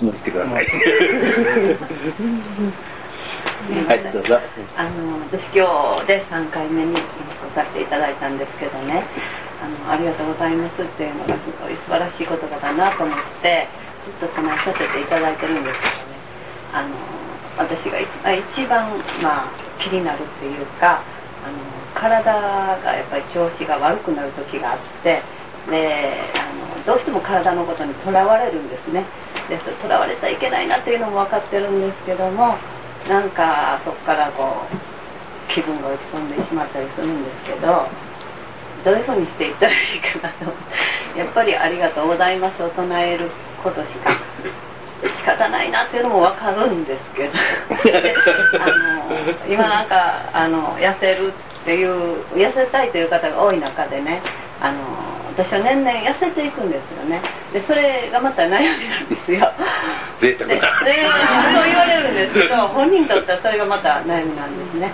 乗ってください。はい、どうぞ。 私今日で3回目に来させていただいたんですけどね、ありがとうございますっていうのがすごい素晴らしい言葉だなと思ってずっと唱えさせていただいてるんですけどね、私が一番気になるっていうか、体がやっぱり調子が悪くなる時があって、でどうしても体のことにとらわれるんですね。でとらわれちゃいけないなっていうのも分かってるんですけども、なんかそこから気分が落ち込んでしまったりするんですけど、どういうふうにしていったらいいかなと。やっぱりありがとうございますを唱えることしか仕方ないなっていうのも分かるんですけどで今なんか痩せるっていう痩せたいという方が多い中でね、私は年々痩せていくんですよね。でそれがまた悩みなんですよ。 贅沢なそう言われるんですけど、本人にとってはそれがまた悩みなんですね。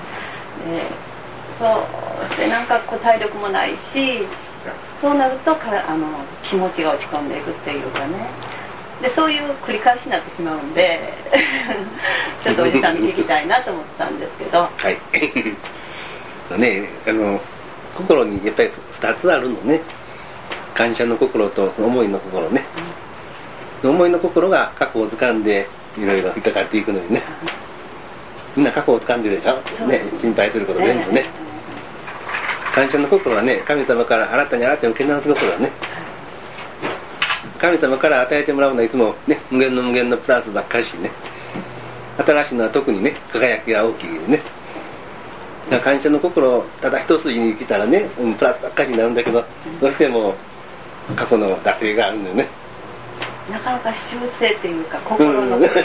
そうでなんか体力もないし、そうなると気持ちが落ち込んでいくっていうかね、でそういう繰り返しになってしまうんでちょっとおじさんに聞きたいなと思ったんですけど。 はいね、心にやっぱり2つあるのね。感謝の心と思いの心ね、思いの心が過去を掴んでいろいろ引っかかっていくのにね、みんな過去を掴んでるでしょ、ね、心配すること全部ね。感謝の心はね、神様から新たに受け直す心はね、神様から与えてもらうのはいつもね、無限のプラスばっかりしね、新しいのは特にね、輝きが大きいね。感謝の心をただ一筋に生きたらね、プラスばっかりになるんだけど、どうしても過去の惰性があるんだよね。 なかなか修正っていうか心のね、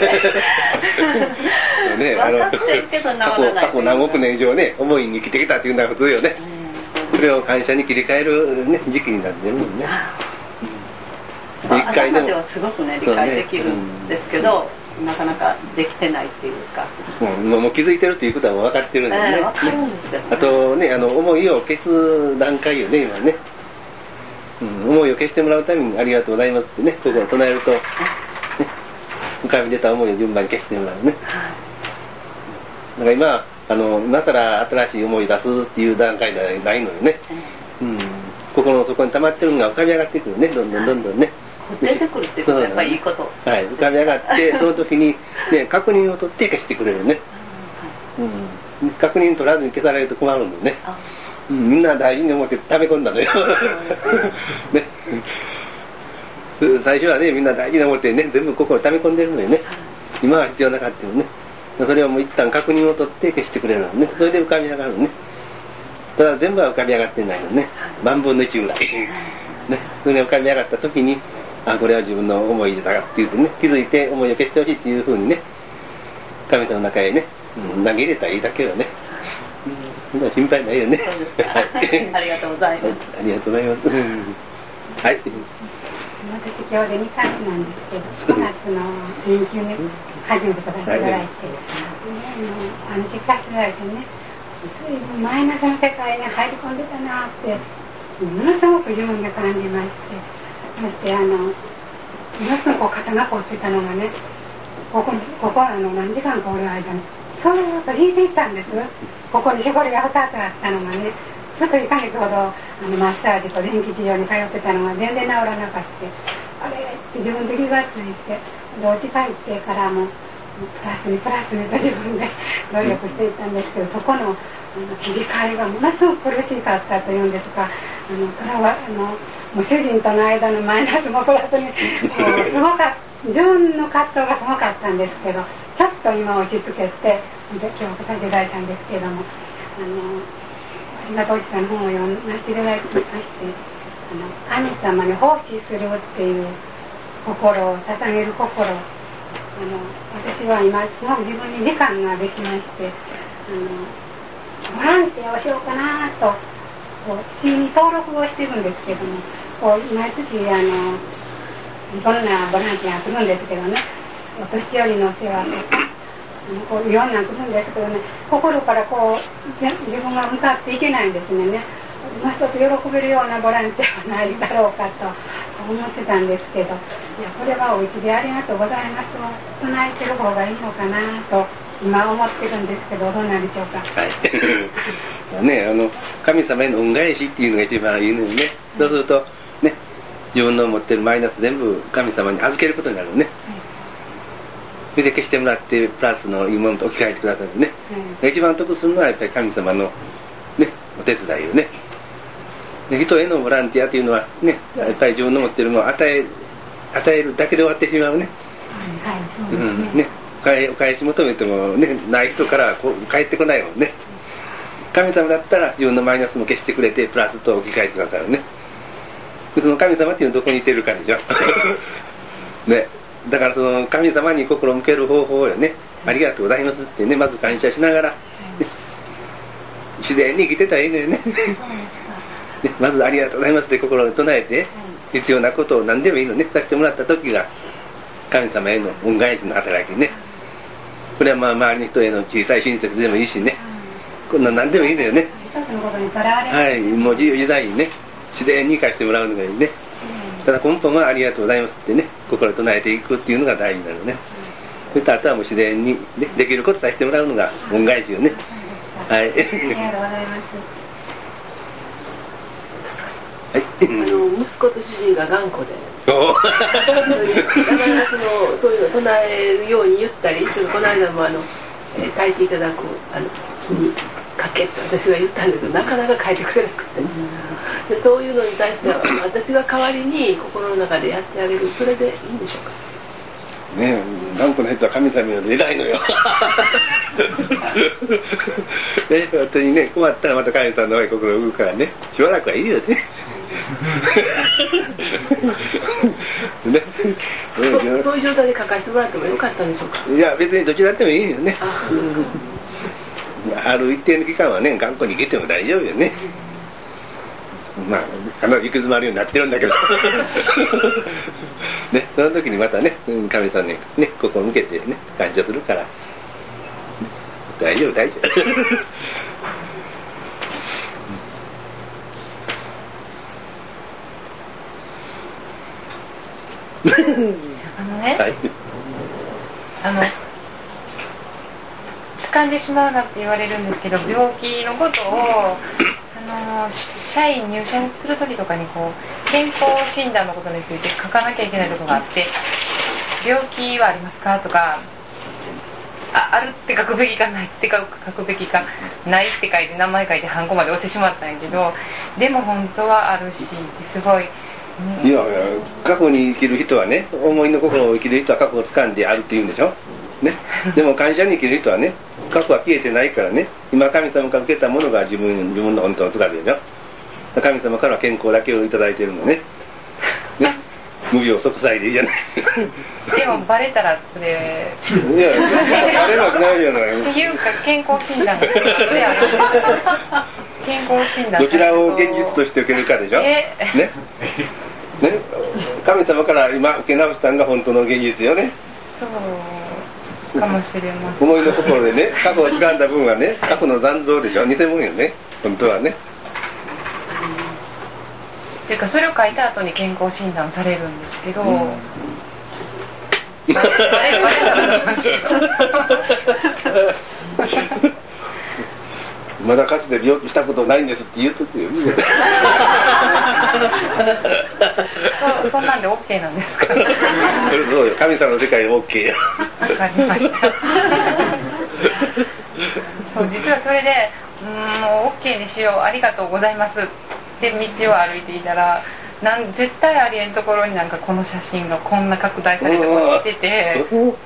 分かってるけど治らない。 過去何億年以上ね、思いに生きてきたっていうのは普通よね。それを感謝に切り替える、ね、時期になってるもんね。 頭ではすごくね理解できるんですけど、なかなかできてないっていうか、 もう気づいてるっていうことは分かってるんですね。 分かるんですよね。 あとね、思いを消す段階よね、今ね。思いを消してもらうためにありがとうございますってね、心を唱えると、ね、浮かび出た思いを順番に消してもらうね。だから今更新しい思い出すっていう段階じゃないのよね。心の底に溜まってるのが浮かび上がってくるね、どんどんね。 出てくるっていうことはやっぱりいいこと。 はい、浮かび上がってその時に、ね、確認を取って消してくれるね。確認取らずに消されると困るんだよね。みんな大事に思って溜め込んだのよ。ね、最初はね、みんな大事に思ってね、全部心溜め込んでるのよね。今は必要なかったよね。それをもう一旦確認を取って消してくれるのね。それで浮かび上がるのね。ただ全部は浮かび上がってないのね。万分の1ぐらい。ね、それが浮かび上がった時に、これは自分の思いだっていうとね、気づいて思いを消してほしいっていうふうにね、神様の中へね、投げ入れたらいいだけよね。そんな心配ないよね。 そうですか。ありがとうございます。 ありがとうございます。はい。 私今日で2回目なんですけど、5月の連休に初めて来させていただいて、実家していただいてね、随分マイナスの世界に入り込んでたなって、ものすごく自分で感じまして、そしてものすごく肩が凝ってたのがね、ここ何時間かおる間にそーっと引いていったんです。ここに絞りが2つあったのがね、ちょっと1ヶ月ほどマッサージと電気治療に通ってたのが全然治らなかった。あれって自分で気がついて、お家帰ってからもプラスにと自分で努力していたんですけど、そこの切り替えがものすごく苦しかったというんですか、もう主人との間のマイナスもプラスにすごかった、自分の葛藤がすごかったんですけど、ちょっと今落ち着けて今日来させていただいたんですけども、ありがとうおじさんの本を読ませていただきまして、神様に奉仕するっていう心を捧げる心、私は今すごく自分に時間ができまして、ボランティアをしようかなと市に登録をしてるんですけども、毎月いろんなボランティアが来るんですけどね、お年寄りの世話とかいろんなの来るんですけどね、心から自分が向かっていけないんですね。もう一つ喜べるようなボランティアはないだろうかと、 思ってたんですけど、いやこれはお家でありがとうございますを唱えてる方がいいのかなと今思ってるんですけど、どうなんでしょうか。 はいね、神様への恩返しっていうのが一番いいのよね。そうするとね、自分の持ってるマイナス全部神様に預けることになるね。それで消してもらってプラスのいいものと置き換えてくださるね。一番得するのはやっぱり神様のね、お手伝いをね。で人へのボランティアというのはね、やっぱり自分の持ってるものを与えるだけで終わってしまうね。 はい、そうですね。 ね、お返し求めてもね、ない人からは返ってこないもんね。神様だったら自分のマイナスも消してくれてプラスと置き換えてくださるね。でその神様っていうのはどこにいてるかでしょ。ね、だからその神様に心を向ける方法をね、ありがとうございますってね、まず感謝しながら、ね、自然に生きてたらいいのよね。ね、まずありがとうございますって心を唱えて、必要なことを何でもいいのね、させてもらった時が神様への恩返しの働きね。これはまあ周りの人への小さい親切でもいいしね、こんな何でもいいのよね。はい、もう自由自在にね、自然に生かしてもらうのがいいね。ただ根本はありがとうございますってね、心を唱えていくっていうのが大事なのね。そしてあとはもう自然に、ね、できることさせてもらうのが恩返しよね。はい。ありがとうございます。はい、 息子と主人が頑固で、なかなかそういうのを唱えるように言ったり、この間も炊いていただく日にかけって私が言ったんですけど、なかなか書いてくれなくて、でそういうのに対しては私が代わりに心の中でやってあげる、それでいいんでしょうか。 ねえ、頑固な人は神様より偉いのよ。ね、本当にね、困ったらまた神様の方に心を動くからね、しばらくはいいよね。ね、 そういう状態で書かせてもらってもよかったんでしょうか。 いや別にどちらでもいいよね。ある一定の期間はね、頑固に生きても大丈夫よね。まあ必ず行き詰まるようになってるんだけどね、その時にまたね、神様にね、心を向けてね、感謝するから、ね、大丈夫大丈夫。 はい、掴んでしまうなって言われるんですけど、病気のことを社員入社する時とかにこう健康診断のことについて書かなきゃいけないところがあって、病気はありますかとか、あるって書くべきかないって書くべきかないって書いて名前書いてハンコまで押してしまったんやけど、でも本当はあるし、すごい。 いや過去に生きる人はね、思いの心を生きる人は過去を掴んであるって言うんでしょ、ね、でも感謝に生きる人はね、過去は消えてないからね、今神様から受けたものが自分の本当の姿でしょ。神様からは健康だけをいただいてるのね。ね、無病息災でいいじゃない。 でもバレたらそれ。 いやバレるわけないじゃない。 っていうか健康診断のことである。健康診断。 どちらを現実として受けるかでしょ。ね。ね、神様から今受け直したのが本当の現実よね。 そうかもしれません。 思いの心でね、過去を掴んだ分はね、過去の残像でしょ、偽物よね、本当はね。 っていうかそれを書いた後に健康診断されるんですけど、まだかつて病気したことないんですって言うとくよ。 そんなんで OK なんですか。 そうよ、神様の世界で OK よ。 わかりました。そう、実はそれでもう OK にしよう、ありがとうございますって道を歩いていたら、絶対ありえんところになんかこの写真がこんな拡大されて落ちてて、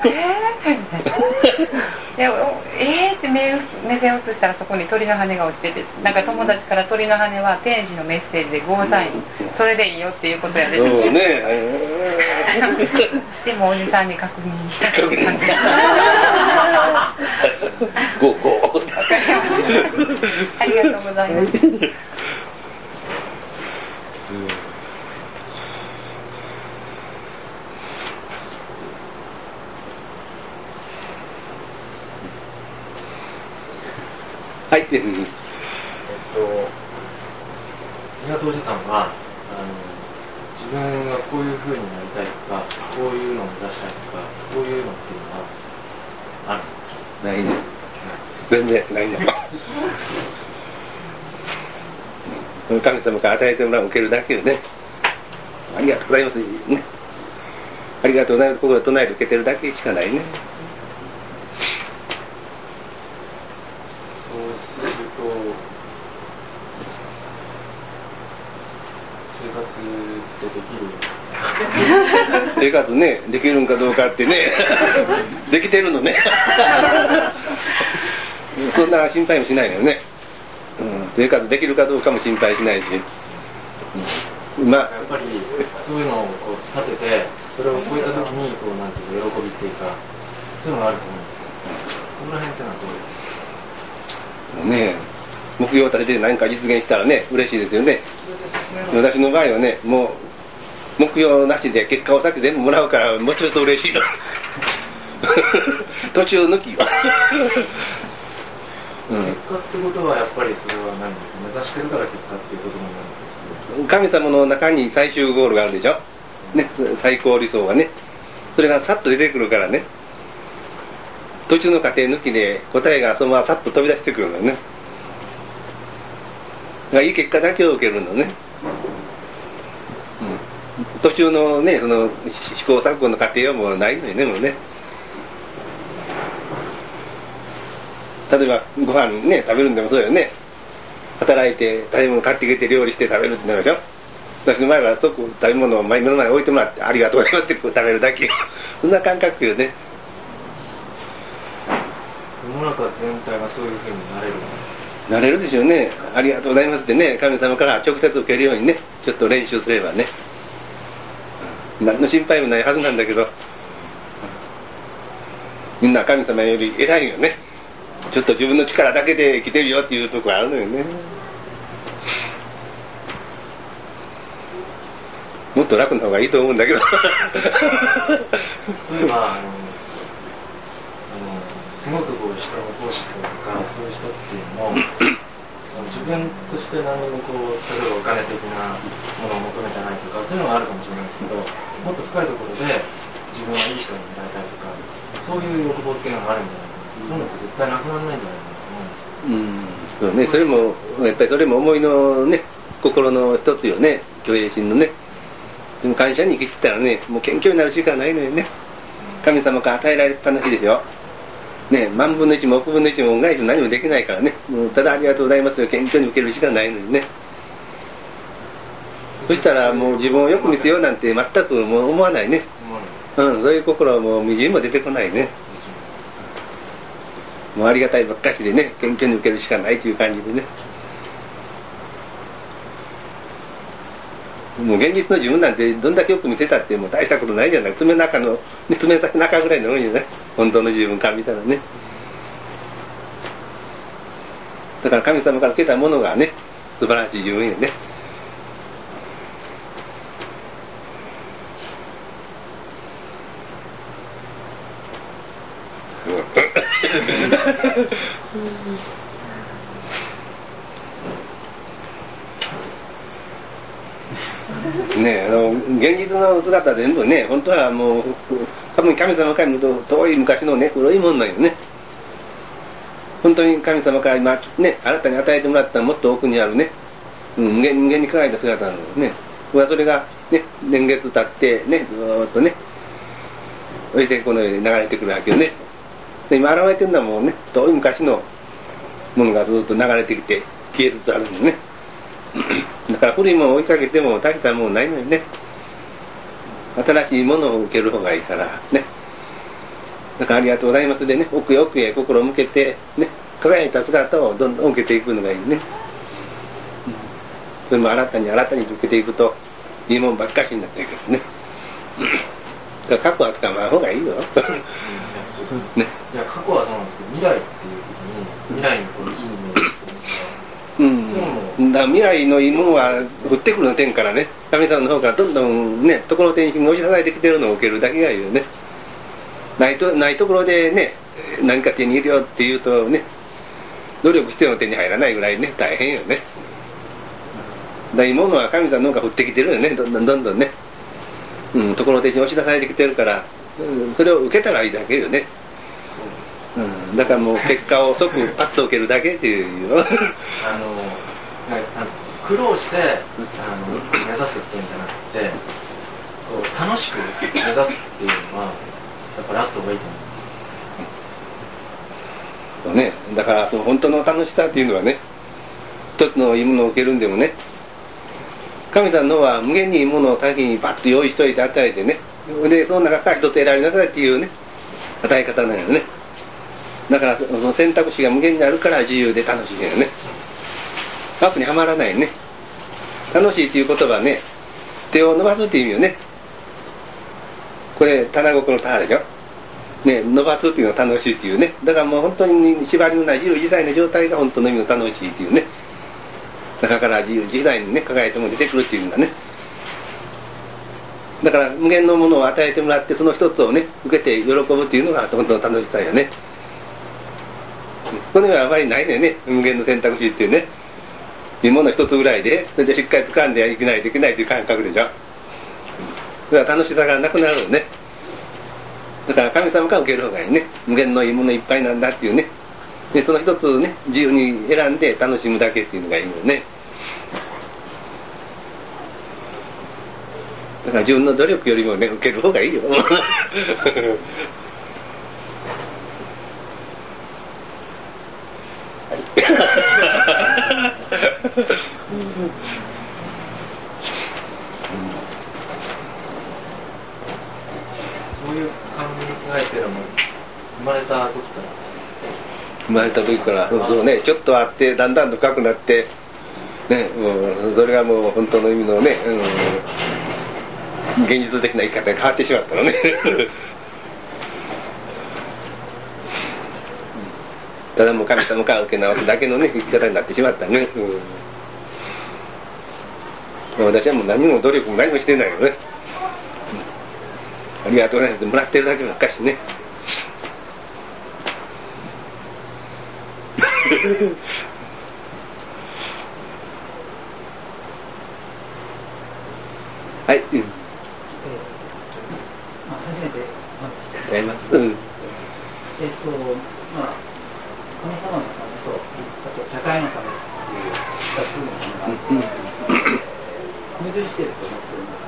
って目線を移したらそこに鳥の羽が落ちてて、なんか友達から鳥の羽は天使のメッセージでゴーサイン、それでいいよっていうことやで、ね、でもおじさんに確認したかったんでゴーゴーありがとうございます。 はい。 港おじさんは自自分はこういう風になりたいとか、こういうのを目指したいとか、そういうのっていうのはある？ ないね。全然ないの。神様から与えてもらう受けるだけよね。ありがとうございますね。ありがとうございます。心を唱えて受けてるだけしかないね。 そうすると生活ってできる？ 生活ね、できるんかどうかってね、できてるのね。そんな心配もしないのよね。生活できるかどうかも心配しないし。まあ、 やっぱりそういうのをこう立てて、それを超えた時にこうなんていうか喜びっていうか、そういうのがあると思うんですけど、その辺ってのはどうですか？ ね、目標を立てて何か実現したらね、嬉しいですよね。私の場合はね、もう目標なしで結果を先全部もらうから、もうちょっと嬉しいの。途中抜きは。 結果ってことはやっぱりそれは何ですか？目指してるから結果っていうことになるんですか？ 神様の中に最終ゴールがあるでしょ、ね、最高理想はね、それがさっと出てくるからね、途中の過程抜きで答えがそのままさっと飛び出してくるのね。だからいい結果だけを受けるのね、途中のね、その試行錯誤の過程はもうないのよね、もうね。例えばご飯ね、食べるんでもそうよね。働いて食べ物買ってきて料理して食べるってなるでしょ。私の前は即食べ物を目の前に置いてもらって、ありがとうございますって食べるだけ。そんな感覚よね。 世の中全体がそういう風になれるの？ なれるでしょうね。ありがとうございますってね、神様から直接受けるようにね、ちょっと練習すればね、何の心配もないはずなんだけど、みんな神様より偉いよね。ちょっと自分の力だけで生きてるよっていうところあるのよね。もっと楽な方がいいと思うんだけど。 例えばすごくこう人の奉仕とかそういう人っていうのも自分として何もこう例えばお金的なものを求めてないとかそういうのがあるかもしれないですけど、もっと深いところで自分はいい人になりたいとかそういう欲望っていうのがあるんじゃないか。そういうのって絶対なくならないんじゃないかなと思うんです。 そうね、それもやっぱりそれも思いのね、心の一つよね、虚栄心のね。でも感謝に生きてたらね、もう謙虚になるしかないのよね。神様から与えられっぱなしでしょ。ね、万分の一も億分の一も恩返しも何もできないからね、もうただありがとうございますと謙虚に受けるしかないのにね。そしたらもう自分をよく見せようなんて全くもう思わないね。そういう心はもうみじんも出てこないね。もうありがたいばっかしでね、謙虚に受けるしかないという感じでね。もう現実の自分なんてどんだけよく見せたってもう大したことないじゃない。爪先中ぐらいのもんじゃない。本当の自分から見たらね。だから神様から受けたものがね、素晴らしい自分よね。ね、現実の姿全部ね、本当はもう多分神様から見ると遠い昔のね、黒いもんなんよね。本当に神様から今ね、新たに与えてもらったもっと奥にあるね、無限に輝いた姿なのね。それがね、年月経ってね、ずーっとね、そしてこのように流れてくるわけよね。で今現れてるのはもうね、遠い昔のものがずっと流れてきて消えつつあるのね。だから古いものを追いかけても大したものないのよね。新しいものを受ける方がいいからね。だからありがとうございますでね、奥へ奥へ心を向けてね、輝いた姿をどんどん受けていくのがいいね。それも新たに受けていくといいもんばっかしになっていくからね。だから過去は使わない方がいいよ。 ね、いや過去はそうなんですけど、未来っていう時に未来にこのいいイメージだから未来のいいものは降ってくるの天からね、神様の方からどんどんね、ところてんに押し支えてきてるのを受けるだけがいいよね。ないところでね、何か手に入れようっていうとね、努力しても手に入らないぐらいね、大変よね。 だいいものは神様の方が降ってきてるよね、どんどんね、ところ的に押し出されてきてるから、それを受けたらいいだけよね。だからもう結果を即パッと受けるだけっていうよ。 苦労して目指すっていうんじゃなくて、こう楽しく目指すっていうのはやっぱりあった方がいいと思う。 そうね、だからその本当の楽しさっていうのはね、一つのいいものを受けるんでもね、神様のは無限にいいものを先にパッと用意しといて与えてね、でその中から一つ選びなさいっていうね与え方なのよね。だからその選択肢が無限にあるから自由で楽しいんだよね。枠にはまらないね。楽しいっていう言葉ね、手を伸ばすっていう意味よね。これ棚心の棚でしょね、伸ばすっていうのは楽しいっていうね。だからもう本当に縛りのない自由自在な状態が本当の意味の楽しいっていうね。中から自由自在にね輝いても出てくるっていうんだね。だから無限のものを与えてもらって、その一つをね受けて喜ぶっていうのが本当の楽しさよね。この世はあまりないのよね、無限の選択肢っていうね。いいもの一つぐらいで、それでしっかり掴んでいけないといけないという感覚でしょ。それは楽しさがなくなるのね。だから神様から受ける方がいいね。無限のいいものいっぱいなんだっていうね。でその一つね自由に選んで楽しむだけっていうのがいいよね。だから自分の努力よりもね受ける方がいいよ。 そういう考えっていうのも生まれた時からそうね、ちょっとあってだんだんと深くなってね、それがもう本当の意味のね、現実的な生き方に変わってしまったのね。ただもう神様から受け直すだけのね生き方になってしまったね。私はもう何も努力も何もしてないよね。ありがとうございますもらってるだけばっかしね。はい、初めてやります。 神様のためと、あと社会のためっていう2つのものがあって、矛盾していると思っております。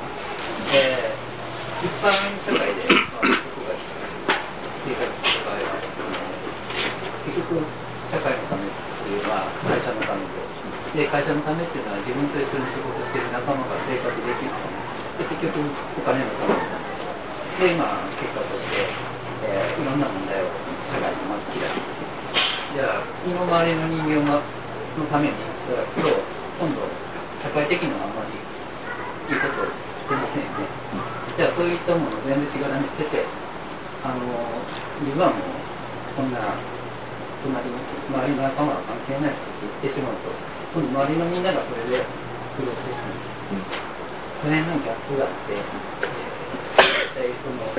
一般社会で、僕が生活する場合は、結局、社会のためっていうのは会社のためで、会社のためっていうのは自分と一緒に仕事している仲間が生活できるためで、結局お金のためで、結果として、いろんな問題を社会にまき散らして、じゃあ身の回りの人間のために今度社会的にはあまりいいことをしてませんよね。じゃあそういったものを全部しがらみ捨てて、自分はもうこんな周りの仲間は関係ないって言ってしまうと、今度周りのみんながそれで苦労してしまう。それのギャップがあって、一体その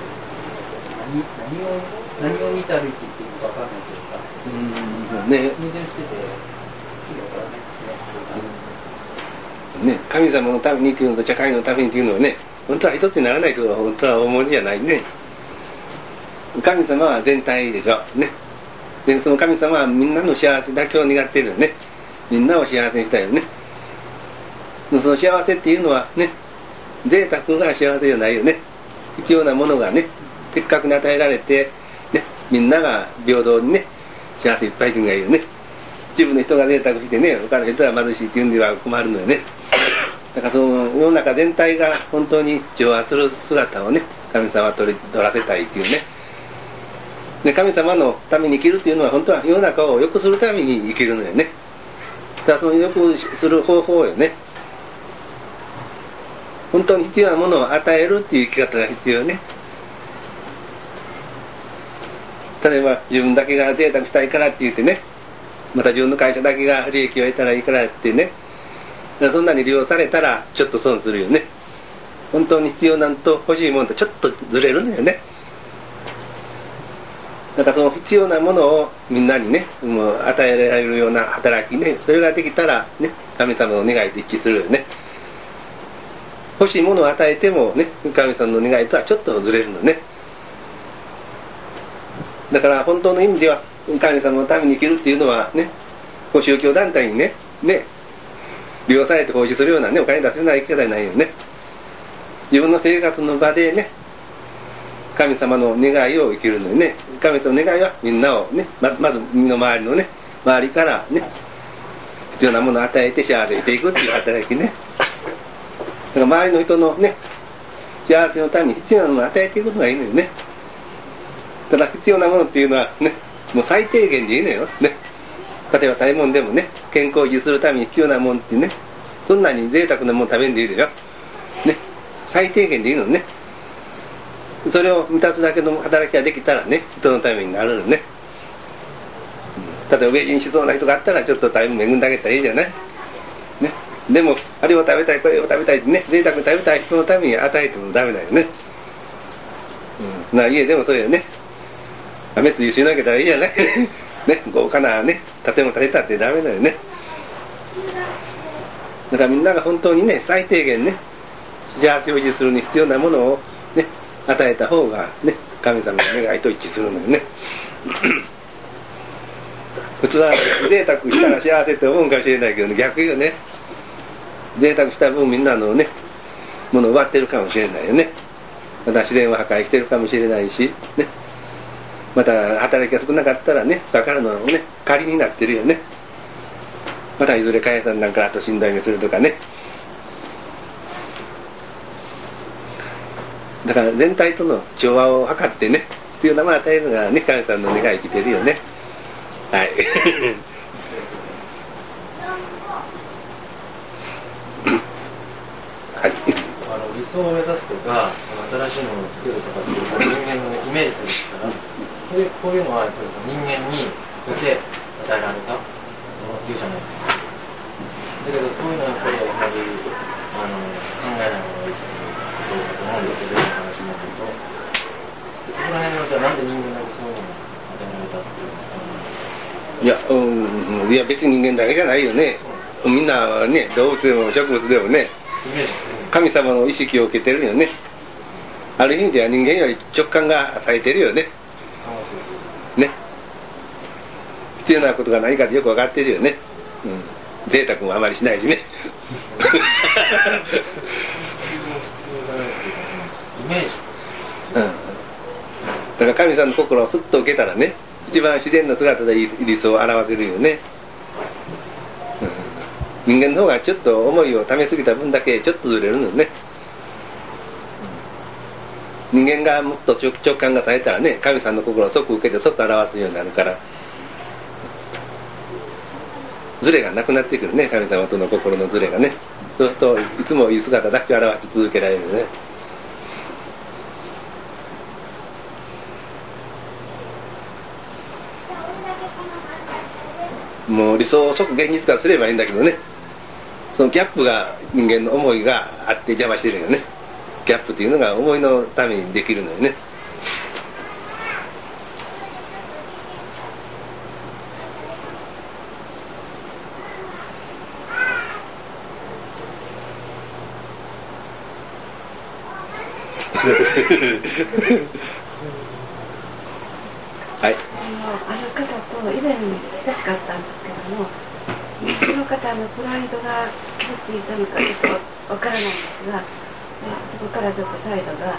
何を見た歩いていっていいのか分からないというか、 ね、 矛盾してて、意味わからないですね。神様のためにっていうのと社会のためにっていうのはね、本当は一つにならないと本当は思うんじゃないね。神様は全体でしょ。ね。で、その神様はみんなの幸せだけを願っているよね。みんなを幸せにしたいよね。その幸せっていうのはね、贅沢が幸せじゃないよね。必要なものがね、せっかくに与えられて、ね、みんなが平等にね、幸せいっぱいっていうのがいいよね。自分の人が贅沢してね、他の人は貧しいっていうんでは困るのよね。だからその世の中全体が本当に調和する姿をね、神様は取らせたいっていうね。で、神様のために生きるっていうのは本当は世の中を良くするために生きるのよね。だからその良くする方法よね。本当に必要なものを与えるっていう生き方が必要ね。例えば自分だけが贅沢したいからって言ってね、また自分の会社だけが利益を得たらいいからってね、そんなに利用されたらちょっと損するよね。本当に必要なんと欲しいものとちょっとずれるのよね。だからその必要なものをみんなにね、もう与えられるような働きね、それができたらね、 神様の願いと一致するよね。欲しいものを与えてもね、神様の願いとはちょっとずれるのね。だから本当の意味では神様のために生きるっていうのはね、宗教団体にね利用されて奉仕するようなね、お金出すような生き方じゃないよね。自分の生活の場でね、神様の願いを生きるのにね、神様の願いはみんなをね、まず身の回りのね、周りからね、必要なものを与えて幸せにしていくっていう働きね。だから周りの人のね、幸せのために必要なものを与えていくことがいいのよね。ただ必要なものっていうのはね、もう最低限でいいのよね。例えば食べ物でもね、健康を維持するために必要なものってね、そんなに贅沢なもの食べんでいいでしょね。最低限でいいのね。それを満たすだけの働きができたらね、人のためになるのね。例えば飢え死にしそうな人があったらちょっと食べ物恵んであげたらいいじゃないね。でもあれを食べたいこれを食べたいってね、贅沢に食べたい人のために与えてもダメだよね。家でもそうよね。雨つゆしなきゃいいじゃないね、豪華なね建物建てたってダメだよね。だからみんなが本当にね、最低限ね、幸せを維持するに必要なものをね、与えた方がね、神様の願いと一致するのよね。普通は贅沢したら幸せって思うかもしれないけど、ね、逆よね。贅沢した分みんなのね、ものを奪ってるかもしれないよね。また自然を破壊してるかもしれないしね。また働きが少なかったらね、だからのね、仮になってるよね。またいずれ解散なんかあと死んだりするとかね。だから全体との調和を図ってね、必要なものを与えるのがね、神さんの願い生きてるよね。はい。はい。 理想を目指すとか、新しいものを作るとかっていうのは人間のイメージですから、こういうのはやっぱり人間にだけ与えられた言うじゃないですか。だけどそういうのはやっぱり考えない方がいいことだと思うんですけど、今の話になると、そこら辺はじゃあなんで人間だけそういうのを与えられたっていうのか。 いや別に人間だけじゃないよね。みんなはね、動物でも植物でもね、神様の意識を受けてるよね。ある意味では人間より直感が冴えてるよね。ね。必要なことが何かでよく分かってるよね。贅沢もあまりしないしね。 イメージ。 だから神様の心をスッと受けたらね、一番自然の姿で理想を表せるよね。人間の方がちょっと思いをためすぎた分だけちょっとずれるのね。人間がもっと直感がされたらね、神様の心を即受けて即表すようになるから、ズレがなくなってくるね、神様との心のズレがね。そうするといつもいい姿だけ表し続けられるね。もう理想を即現実化すればいいんだけどね、そのギャップが人間の思いがあって邪魔してるよね。ギャップっていうのが思いのためにできるのよね。はい。 ある方と以前親しかったんですけども、その方のプライドがどうしていたのかちょっとわからないんですが、そこからちょっと態度が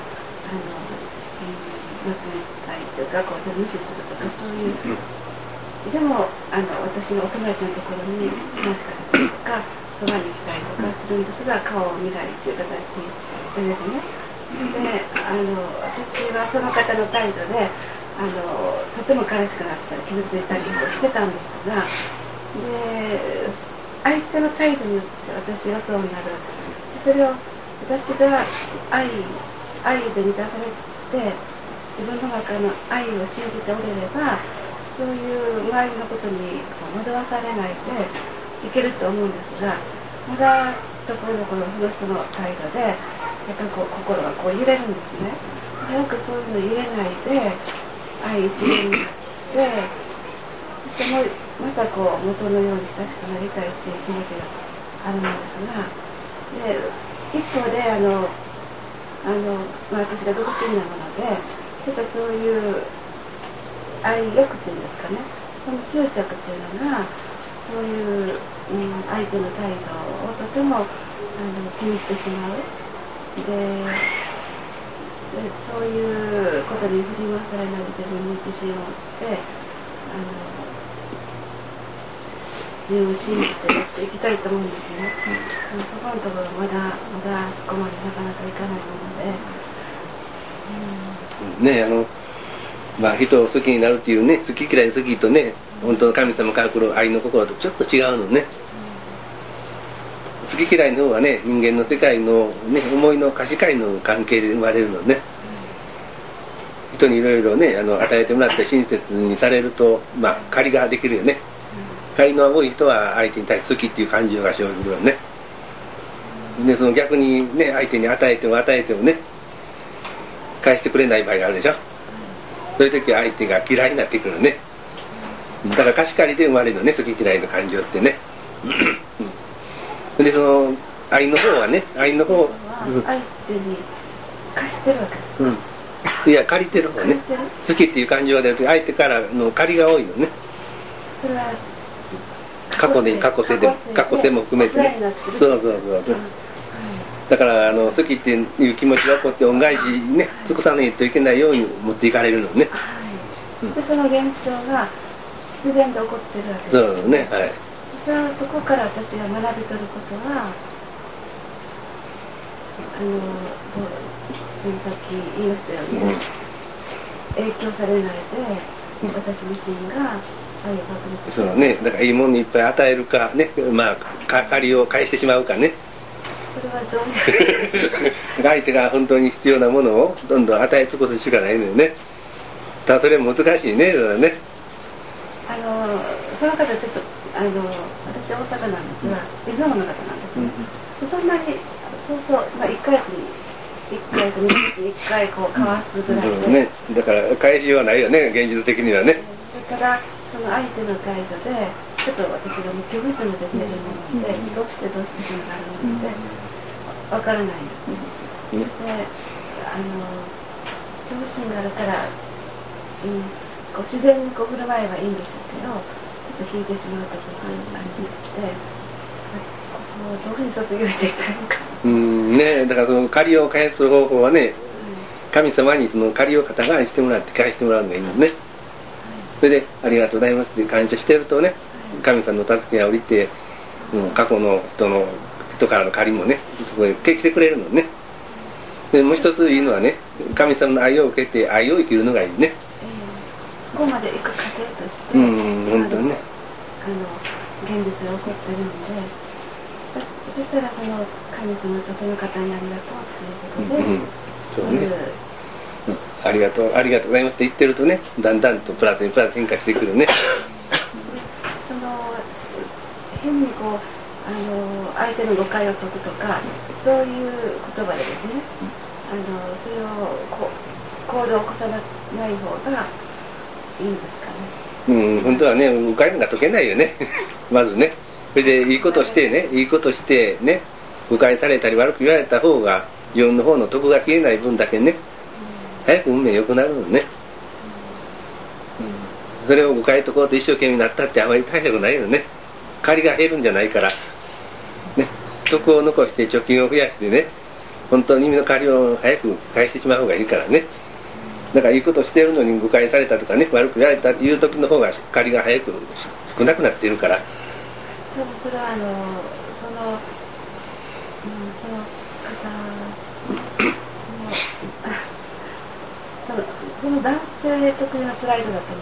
なくなったりとか、こう無視するとかそういう。でも私のお友達のところに話しかけたりとか、そばに来たりとかするんですが、顔を見られていただいてですね。で、私はその方の態度でとても悲しくなったり傷ついたりしてたんですが、で相手の態度によって私がそうなる。それを私が愛で満たされて自分の中の愛を信じておれれば、そういう周りのことに惑わされないでいけると思うんですが、まだところどころその人の態度でやっぱりこう心がこう揺れるんですね。早くそういうの揺れないで愛一元になって、そしてもまたこう元のように親しくなりたいっていう気持ちがあるんですが、で一方で私が独身なものでちょっとそういう愛欲っていうんですかね、その執着っていうのがそういう、相手の態度をとても気にしてしまう。でそういうことに振り回されない自分に自信を持って自分を信じてやっていきたいと思うんですね。そこのところまだそこまでなかなかいかないので、 人を好きになるっていうね、好き嫌い好きとね、本当の神様から来る愛の心とちょっと違うのね。好き嫌いの方はね、人間の世界の、ね、思いの貸し借りの関係で生まれるのね。人にいろいろね、与えてもらって親切にされると、借りができるよね。借りの多い人は相手に対して好きっていう感情が生じるよね。で、その逆にね、相手に与えてもね、返してくれない場合があるでしょ。そういう時は相手が嫌いになってくるね。だから貸し借りで生まれるのね、好き嫌いの感情ってね。で、その愛の方はね、 相手に貸してるわけですか。 いや、借りてる方ね。好きっていう感情が出ると相手からの借りが多いのね。 それは過去世も含めてね。そう。だから好きっていう気持ちが起こって恩返しにね、尽くさないといけないように持っていかれるのね。 でその現象が自然で起こってるわけです。 そうね、はい。 そこから私が学び取ることはさっき言いましたように、影響されないで私自身が愛を確立する。 そうね、だからいいものにいっぱい与えるかね、借りを返してしまうかね。 それはどういう相手が本当に必要なものをどんどん与え尽くすしかないのよね。ただそれ難しいね、だからね。 その方ちょっと私大阪なんですが、出雲の方なんです、そんなに1ヶ月に1回と2ヶ月に1回こう交わすぐらいで、 ね、だから返しようはないよね、現実的にはね。 だからその相手の態度でちょっと私が恐怖心が出ているもので、どうしてそうなるのでわからないんですね。で恐怖心があるから、こう自然にこう振る舞えばいいんですけど、ちょっと引いてしまう時がありまして、どういうふうに卒業していったのか。 ね、だからその借りを返す方法はね、神様にその借りを肩代わりしてもらって返してもらうのがいいのね。それでありがとうございますって感謝してるとね、神様の助けが降りて、過去の人からの借りもね、そこへ来てくれるのね。でもう一ついいのはね、神様の愛を受けて愛を生きるのがいいね。 ここまで行く過程として、 本当にね。 現実が起こってるので、そしたらその神様とその方にありがとうということで、 ありがとうございますって言ってるとね、だんだんとプラスに変化してくるね。 変にこう相手の誤解を解くとか、そういう言葉でですね、それを行動を起こさない方がいいんですかね。 本当はね、誤解が解けないよね。まずね。それでいいことしてね、誤解されたり悪く言われた方が自分の方の徳が消えない分だけね、早く運命良くなるのね。それを誤解解こうと一生懸命になったってあまり大したことないよね。借りが減るんじゃないからね、徳を残して貯金を増やしてね、本当に意味の借りを早く返してしまう方がいいからね。だからいいことしてるのに誤解されたとかね、悪く言われたっていう時の方が借りが早く少なくなっているから。 でもそれはその男性特有のプライドだと思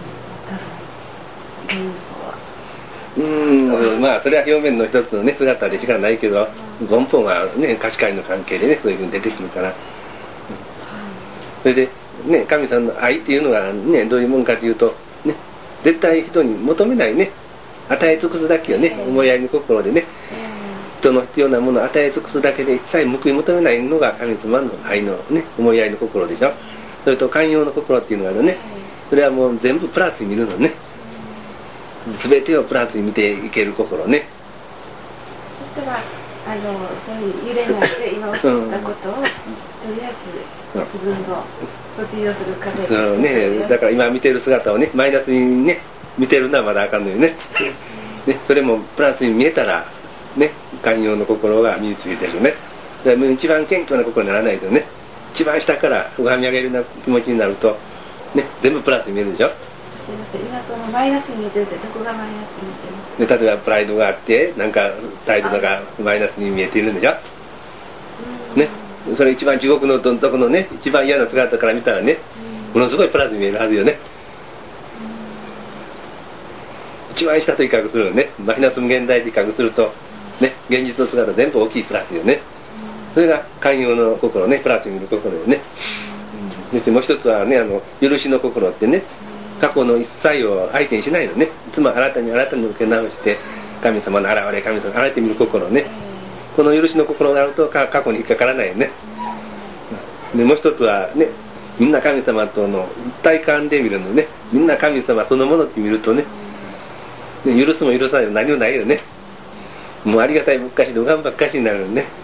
うんです、 それは表面の一つのね姿でしかないけど、根本はね貸し借りの関係でねそういうふうに出てくるから、それでね神様の愛っていうのはねどういうもんかというとね、絶対人に求めないね、与え尽くすだけよね、思いやりの心でね、人の必要なものを与え尽くすだけで一切報い求めないのが神様の愛のね思いやりの心でしょ。それと寛容の心っていうのがあるね、それはもう全部プラスに見るのね、全てをプラスに見ていける心ね。 そししたらそういう揺れないで今おっしゃったことを、とりあえず自分の卒業する壁そうね、だから今見てる姿をね、マイナスにね、見てるのはまだあかんのよね。ね、それもプラスに見えたら、ね、寛容の心が身についてるね。だから一番謙虚な心にならないとね、一番下から拝み上げるような気持ちになると、ね、全部プラスに見えるでしょ。 すみません、今そのマイナスに見えてるってどこがマイナスに見えてるで、例えばプライドがあって、なんか態度がマイナスに見えているんでしょ。ね、それ一番地獄のどん底のね、一番嫌な姿から見たらね、ものすごいプラスに見えるはずよね。一番下と比較するのね、マイナス無限大と比較すると、ね、現実の姿全部大きいプラスよね。それが寛容の心ね、プラスに見る心よね。そしてもう一つはね、許しの心ってね、過去の一切を相手にしないのね。いつも新たに受け直して、神様の現れ、神様の現れてみる心ね。この許しの心があると過去に引っかからないよね。で、もう一つはね、みんな神様との一体感で見るのね。みんな神様そのものって見るとね、許すも許さないも何もないよね。もうありがたいばっかしで拝むばっかしになるよね。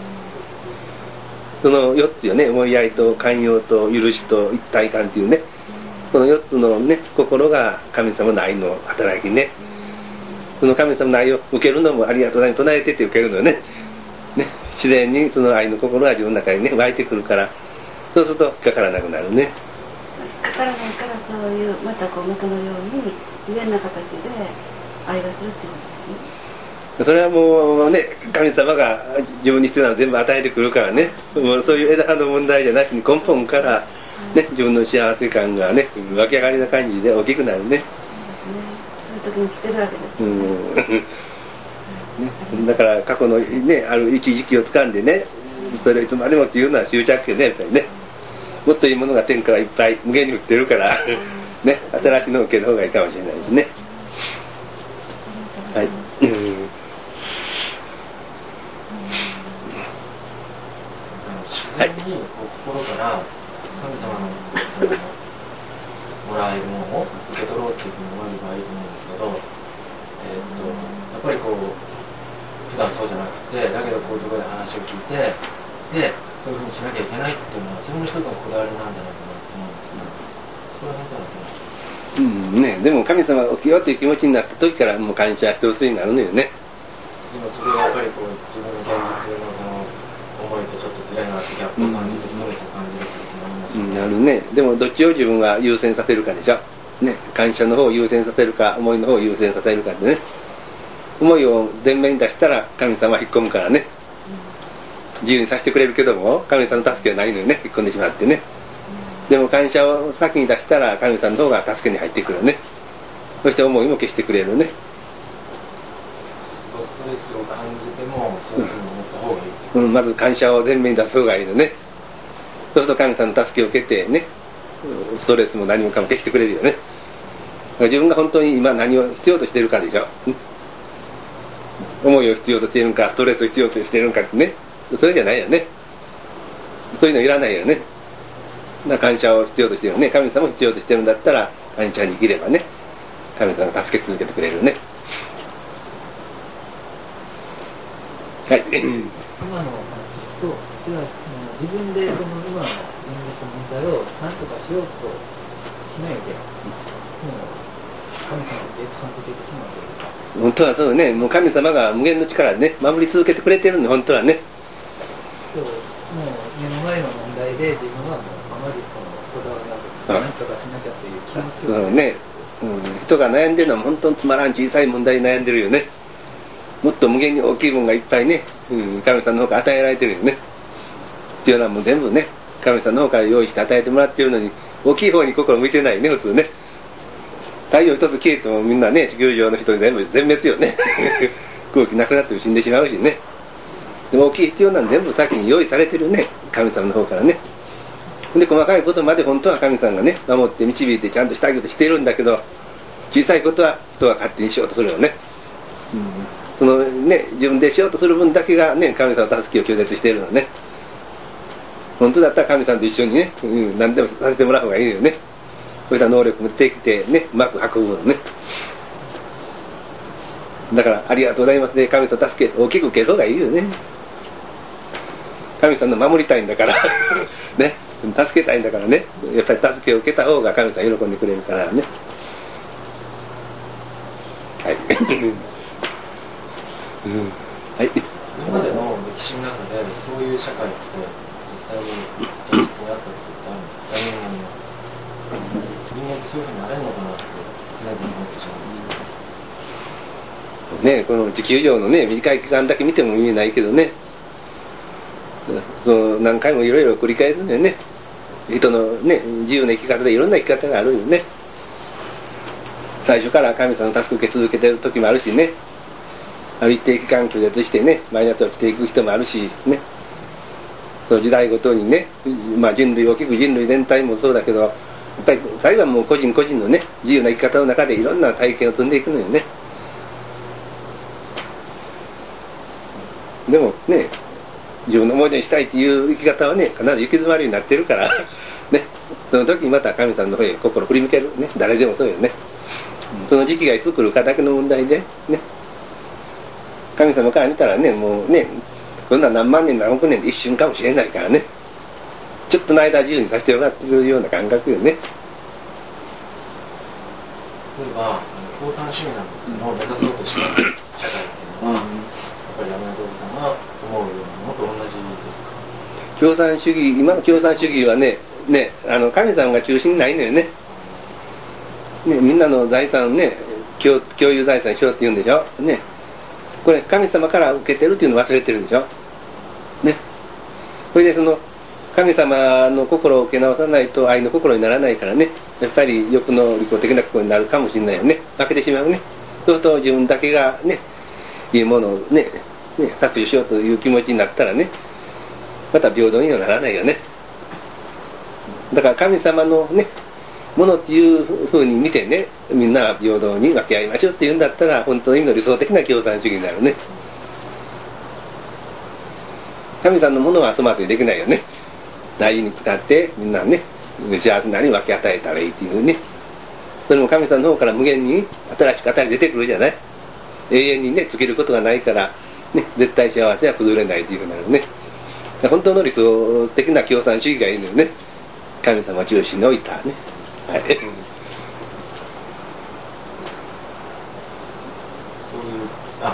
その4つよね、思いやりと寛容と許しと一体感っていうね、この4つのね、心が神様の愛の働きね。その神様の愛を受けるのもありがとうございます唱えてって受けるのよね。ね、自然にその愛の心が自分の中にね、湧いてくるから、そうすると引っかからなくなるね。 引っかからないからそういう、またこう元のように自然な形で愛がするっていうことですね。 それはもうね、神様が自分に必要なのを全部与えてくるからね、もうそういう枝葉の問題じゃなしに根本から、ね、自分の幸せ感がね、湧き上がりな感じで大きくなるね。 そういう時に来てるわけですね。 だから過去のね、ある一時期を掴んでね、それをいつまでもっていうのは執着点ね、やっぱりね。もっといいものが天からいっぱい無限に降ってるから、ね、新しいのを受ける方がいいかもしれないですね。はい。 自然に心から神様のもらえるものを受け取ろうっていうふうに思えればいいと思うんですけど、やっぱりこう普段そうじゃなくて、だけどこういうところで話を聞いて、でそういうふうにしなきゃいけないっていうのはそれも一つのこだわりなんじゃないかなと思うんですね。それは何だろうと思います。 ね、でも神様が起きようという気持ちになった時からもう感謝してほしいになるのよね。 でもそれがやっぱりこう自分の現実のその思いとちょっとずれがあってギャップを感じてストレスを感じるっていうのもありますよね。 なるね。でもどっちを自分が優先させるかでしょ。ね、感謝の方を優先させるか、思いの方を優先させるかでね。思いを前面に出したら神様は引っ込むからね。自由にさせてくれるけども、神様の助けはないのよね、引っ込んでしまってね。でも感謝を先に出したら神様の方が助けに入ってくるよね。そして思いも消してくれるね。 ストレスを感じてもそういうふうに思った方がいいですね。 まず感謝を前面に出す方がいいのね。そうすると神様の助けを受けてね、ストレスも何もかも消してくれるよね。自分が本当に今何を必要としているかでしょ。思いを必要としているのか、ストレスを必要としているのかってね、それじゃないよね。そういうのいらないよね。感謝を必要としているね。神様を必要としているんだったら感謝に生きればね、神様が助け続けてくれるね。はい。 今の話と、自分でその今の現実の問題を何とかしようとしないで、もう神様に別反と出てしまうというか。 本当はそうね、もう神様が無限の力でね、守り続けてくれてるの、本当はね。 そう、もう目の前の問題で自分はもうあまりそのこだわりなく、何とかしなきゃという気持ちを。 そうね、人が悩んでるのは本当につまらん小さい問題に悩んでるよね。もっと無限に大きいものがいっぱいね、神様の方から与えられてるよね。必要なもん全部ね、神様の方から用意して与えてもらってるのに、大きい方に心向いてないね、普通ね。太陽一つ消えてもみんなね、地球上の人全部全滅よね。空気なくなって死んでしまうしね。でも大きい必要なの全部先に用意されてるね、神様の方からね。で、細かいことまで本当は神様がね、守って導いてちゃんとしてあげようとしているんだけど、小さいことは人は勝手にしようとするよね。そのね、自分でしようとする分だけがね、神様の助けを拒絶しているのね。本当だったら神様と一緒にね、何でもさせてもらう方がいいよね。そういった能力もできてね、うまく運ぶのね。 だからありがとうございますで神様助け大きく受ける方がいいよね。神様の守りたいんだからね、助けたいんだからね、やっぱり助けを受けた方が神様喜んでくれるからね。はい、うん、はい。 今までの歴史の中でそういう社会って実際にこうやったことってあるんですか？人間ってそういうふうになれるのかなって常々思ってしまうんですね。この地球上のね短い期間だけ見ても意味ないけどね、何回もいろいろ繰り返すんだよね。人のね自由な生き方でいろんな生き方があるよね。最初から神様の助けを受け続けてる時もあるしね、ある一定期間拒絶してねマイナスをしていく人もあるしね、その時代ごとにね、まあ、人類大きく人類全体もそうだけど、やっぱり最後はもう個人個人のね自由な生き方の中でいろんな体験を積んでいくのよね。でもね、自分の思い出にしたいっていう生き方はね必ず行き詰まりになってるからね、その時にまた神様の方へ心を振り向けるね、誰でもそうよね。その時期がいつ来るかだけの問題でね、神様から見たらねもうねこんな何万年何億年で一瞬かもしれないからね、ちょっとの間自由にさせてもらってるような感覚よね。 例えば共産主義のを目指そうとした社会っていうのは、やっぱり山根道さんが思うようなものと同じですか？ 共産主義、今の共産主義はね神様が中心にないのよね。みんなの財産ね共有財産しようって言うんでしょね。これ神様から受けてるっていうのを忘れてるでしょね。それでその神様の心を受け直さないと愛の心にならないからね、やっぱり欲の利己的な心になるかもしれないよね。負けてしまうね。そうすると自分だけがねいいものをね搾取しようという気持ちになったらね、また平等にはならないよね。だから神様のねものっていうふうに見てね、みんな平等に分け合いましょうっていうんだったら本当の意味の理想的な共産主義になるね。神様のものは粗末にできないよね。大事に使ってみんなね幸せなり分け与えたらいいっていうね。それも神様の方から無限に新しく与え出てくるじゃない。永遠にね尽きることがないからね、絶対幸せは崩れないというふうになるね。本当の理想的な共産主義がいいのよね。神様を中心に置いたね。はい、 そういう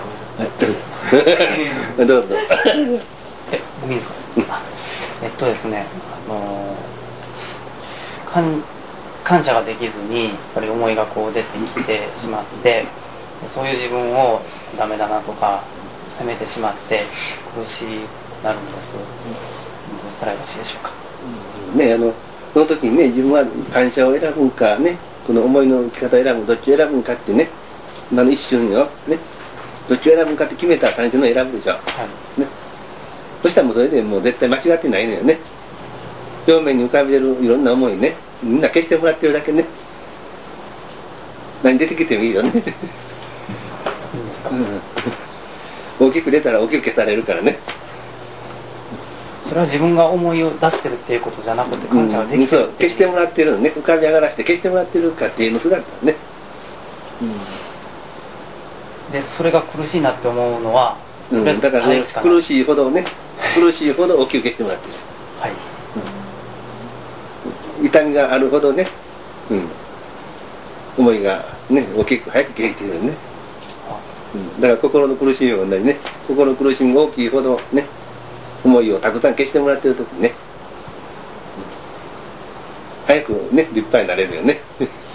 どうぞ。 僕いいですか？ですね、感謝ができずにやっぱり思いがこう出てきてしまって、そういう自分をダメだなとか責めてしまって苦しくなるんです。どうしたらよろしいでしょうか？ ね、その時にね、自分は感謝を選ぶんかね、この思いの生き方を選ぶ、どっちを選ぶんかってね、今の一瞬よ、ね、どっちを選ぶんかって決めたら感謝の選ぶでしょ、はいね、そしたらもうそれでもう絶対間違ってないのよね。表面に浮かべるいろんな思いね、みんな消してもらってるだけね、何出てきてもいいよね、大きく出たら大きく消されるからね。 それは自分が思いを出してるっていうことじゃなくて感謝ができてるっていう、 消してもらってるのね、浮かび上がらせて消してもらってる過程の姿ね、 でそれが苦しいなって思うのは、 だからね、苦しいほどね、苦しいほど大きく消してもらってる、はい痛みがあるほどね、思いがね大きく早く消えてるね、だから心の苦しみも同じね、心の苦しみが大きいほどね思いをたくさん消してもらってるときにね、早くね立派になれるよね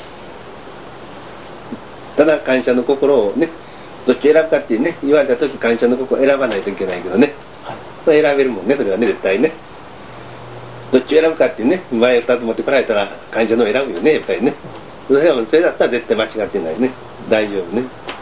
ただ感謝の心をねどっち選ぶかってね言われたとき感謝の心を選ばないといけないけどね、それ選べるもんね、それはね絶対ね。どっちを選ぶかってね前2つ持ってこられたら感謝のを選ぶよねやっぱりね。それだったら絶対間違ってないね、大丈夫ね。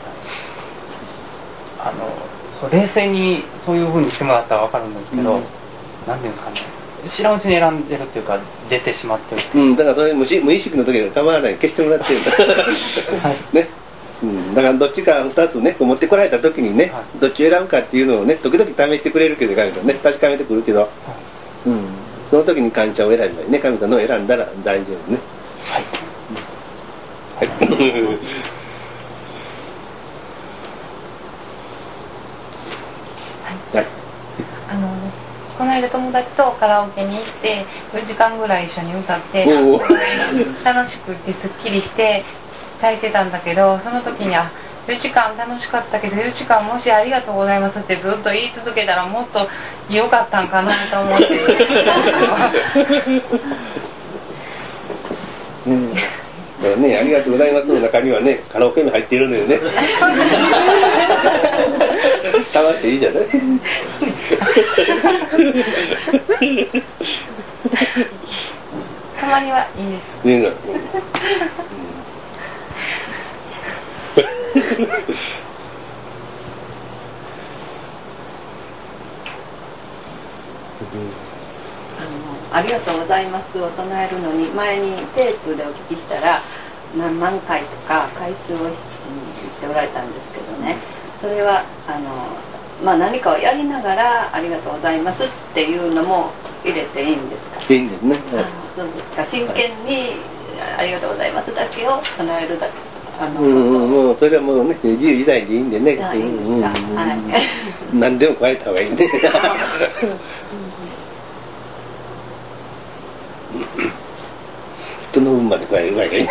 冷静にそういう風にしてもらったら分かるんですけど、なんていうんですかね、知らんうちに選んでるっていうか出てしまってる、 だからそれ無意識の時に構わない消してもらってるんだ、はいね、だからどっちか2つね持ってこられた時にね、どっちを選ぶかっていうのをね時々試してくれるけど神様ね確かめてくるけど、その時に感謝を選べばいいね、神様のを選んだら大丈夫ね。はい、はいで友達とカラオケに行って4時間ぐらい一緒に歌って楽しくってすっきりして炊いてたんだけど、その時に4時間楽しかったけど4時間もしありがとうございますってずっと言い続けたらもっと良かったんかなと思ってだからね、ありがとうございますの中にはね、カラオケも入っているのよね。楽しいいいじゃない。 たまにはいいです。 いいの。 ありがとうございますを唱えるのに前にテープでお聞きしたら何万回とか回数をしておられたんですけどね、それは何かをやりながらありがとうございますっていうのも入れていいんですか？ いいんですね。 そうですか。真剣にありがとうございますだけを唱えるだけ。 もうそれはもうね、自由自在でいいんでね。何でも加えた方がいいね。人の分まで加えるぐらいがいい。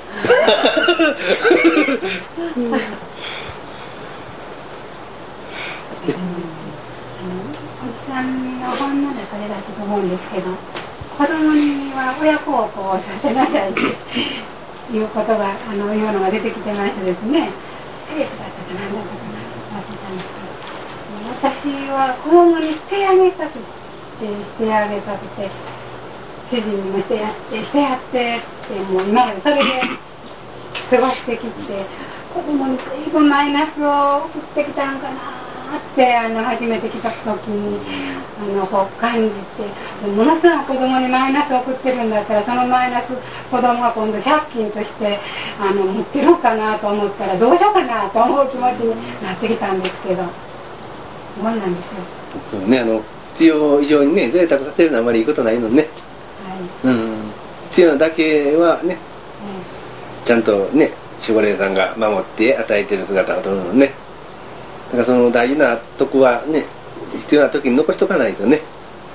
おじさんの本の中でだと思うんですけど、子供には親孝行をさせなさいっていうことがいうのが出てきてましてですね、テープだったか何だったかな忘れたんですけど、私は子供にしてあげたくて主人にもしてやってってもう今までそれで過ごしてきて、子供に随分マイナスを送ってきたんかなって初めて来た時にそう感じて、ものすごく子供にマイナスを送ってるんだったらそのマイナス子供が今度借金として持ってるかなと思ったらどうしようかなと思う気持ちになってきたんですけど、そうなんですよ。 そうね、必要以上にね贅沢させるのはあまりいいことないのね。はい。必要なだけはね、ちゃんとね守護霊さんが守って与えてる姿を撮るのね。だからその大事なとこはね、必要な時に残しとかないとね。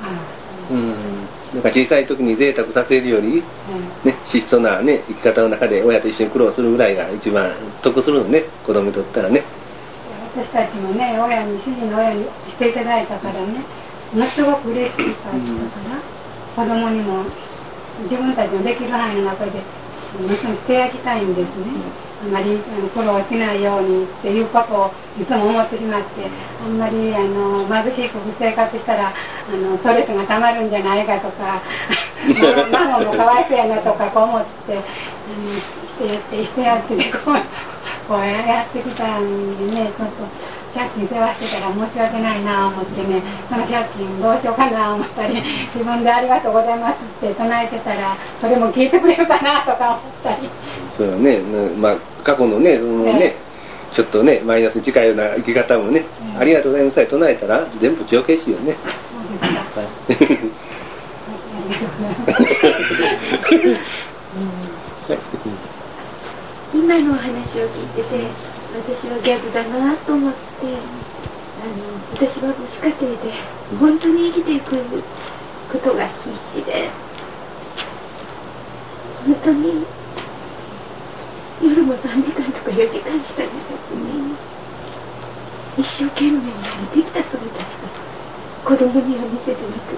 なんか小さい時に贅沢させるより、ね、質素なね生き方の中で親と一緒に苦労するぐらいが一番得するのね、子供にとったらね。 私たちもね、主人の親にしていただいたからね、ものすごく嬉しかったから、子供にも自分たちのできる範囲の中でしてやりたいんですね。あんまり苦労しないようにっていうことをいつも思ってしまって、あんまり貧しく生活したらストレスがたまるんじゃないかとか孫もかわいそうやなとかこう思ってしてやってこうやってきたんでね、ちょっと借金世話してたら申し訳ないなぁ思ってね、その借金どうしようかなぁ思ったり、自分でありがとうございますって唱えてたらそれも聞いてくれるかなとか思ったり。 そうね、過去のね、ちょっとねマイナスに近いような生き方もね、ありがとうございますって唱えたら全部帳消しよね。 今のお話を聞いてて、私はギャグだなと思って、私は母子家庭で本当に生きていくことが必死で、本当に夜も3時間とか4時間しか寝ずに一生懸命にできたそれたちが子供には見せてなくって、